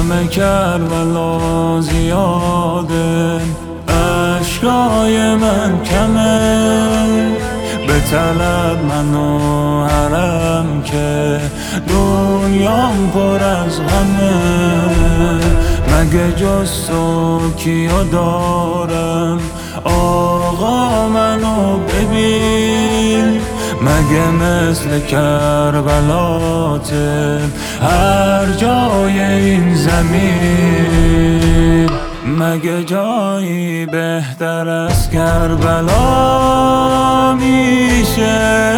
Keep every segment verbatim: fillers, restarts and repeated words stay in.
غم کربلا زیاده، عشقای من کمه، به طلب منو حرم که دنیام پر از غمه. مگه جز تو کیو دارم آقا منو ببین، مگه مثل کربلاته هر جای این زمین، مگه جایی بهتر از کربلا میشه،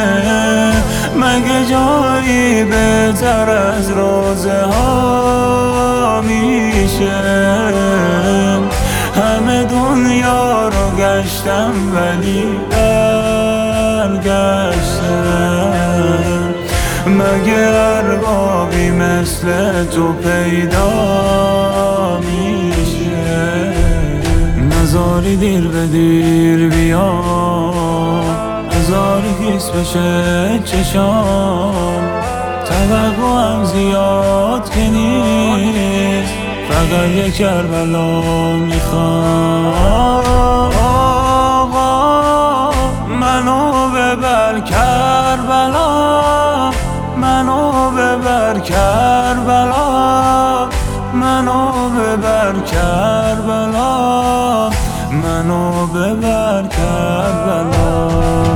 مگه جایی بهتر از روزه ها میشه. همه دنیا رو گشتم ولی برگشتم، مگه اربابی مثل تو پیدا میشه. نزاری دیر به دیر بیا، هزار حس بشه چشام، توقعم زیاد که نیست، فقط یک کربلا میخوام. آقا منو ببر کربلا، منو ببر کربلا، منو ببر کربلا، منو ببر کربلا.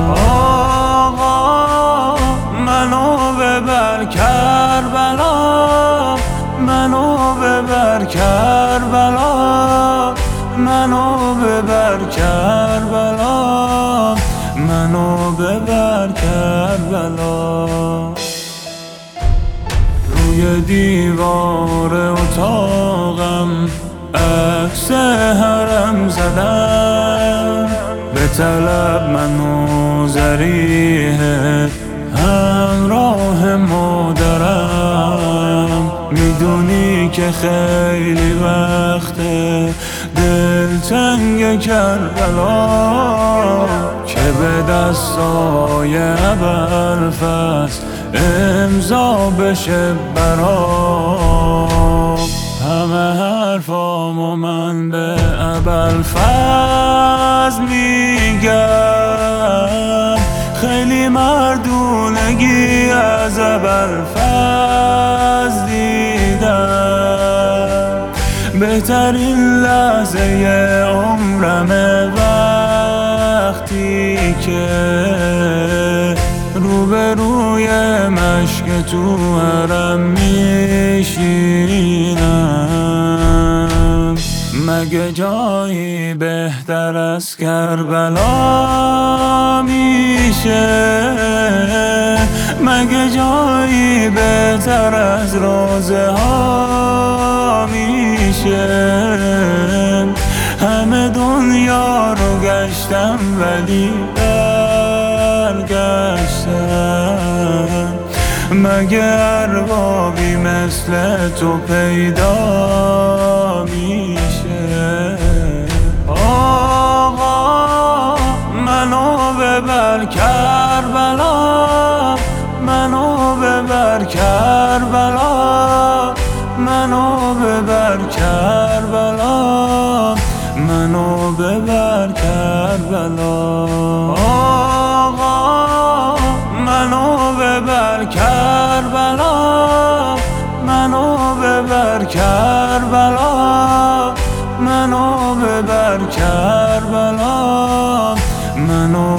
آقا منو ببر کربلا، منو ببر کربلا، منو ببر کربلا، منو ببر کربلا. روی دیوار اتاقم عکس حرم زدم، به طلب منو ذریحه همراه مادرم. میدونی که خیلی وقته دل تنگ کربلا، که به دستای ابوالفضل امضا بشه برام. همه حرفامو من به ابوالفضل میگم، خیلی مردونگی از ابوالفضل دیدم. بهترین لحظه عمرمه وقتی که روبروی مشک تو حرم میشینم. مگه جایی بهتر از کربلا میشه، مگه جایی بهتر از روزه ها میشه. همه دنیا رو گشتم ولی برگشتم، مگه اربابی مثل تو پیدا میشه. آقا منو ببر کربلا، منو ببر کربلا، منو ببر کربلا، منو ببر کربلا. آقا منو ببر کربلا، منو ببر کربلا، منو ببر کربلا، منو